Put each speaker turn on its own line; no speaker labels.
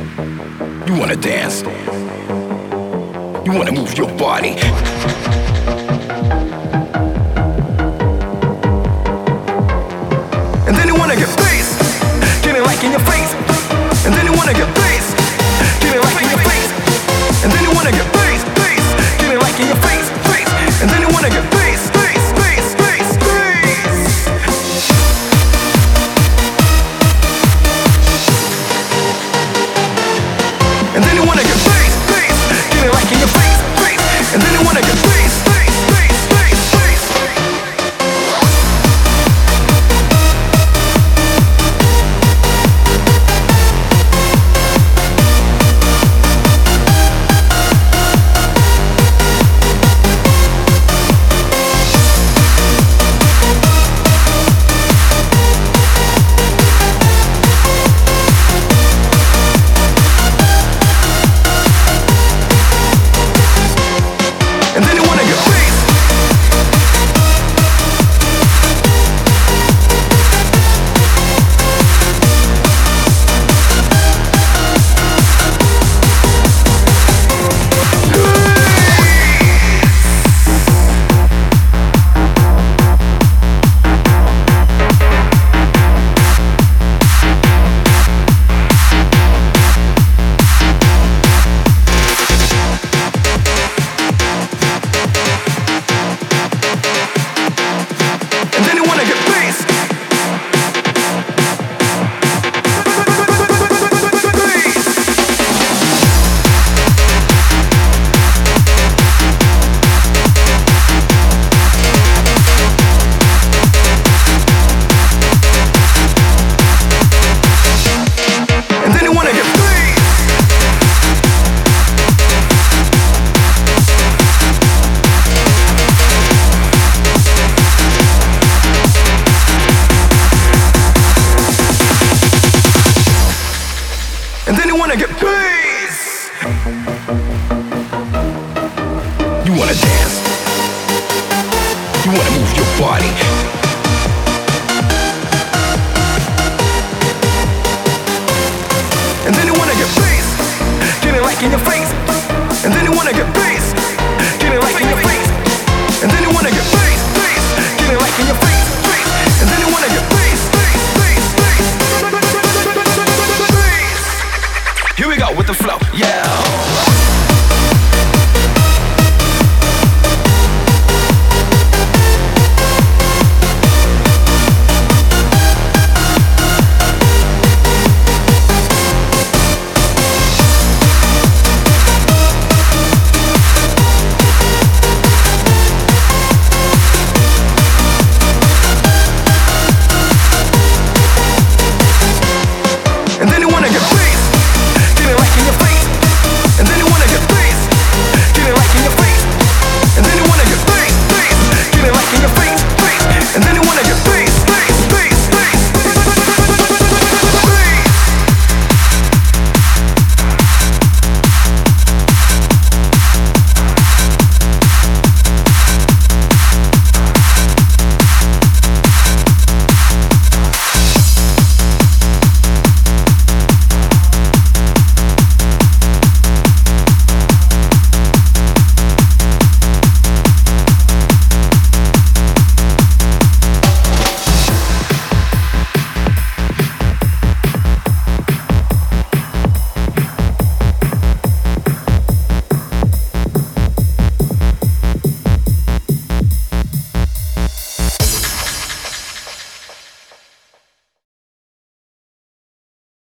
You wanna dance? You wanna move your body? And then you wanna get bass, get it like in your face. And then you wanna get bass, get it like in your face. And then you wanna get bass, bass, get it like in your face, face. And then you wanna get bass, bass, bass, bass, bass. And then you wanna get bass, bass, get it like in your face, face. And then you wanna get bass, bass, bass, bass, bass. And then you wanna get bass. And then you wanna get bass. And then you wanna get bass. And then you wanna get bass. You wanna dance. You wanna move your body. And then you wanna get bass, get it like in your face. And then you wanna get bass, get it like in your face. And then you wanna get bass, bass, get it like in your face, face. And then you wanna get bass, bass, bass, bass, bass. Here we go with the flow, yeah.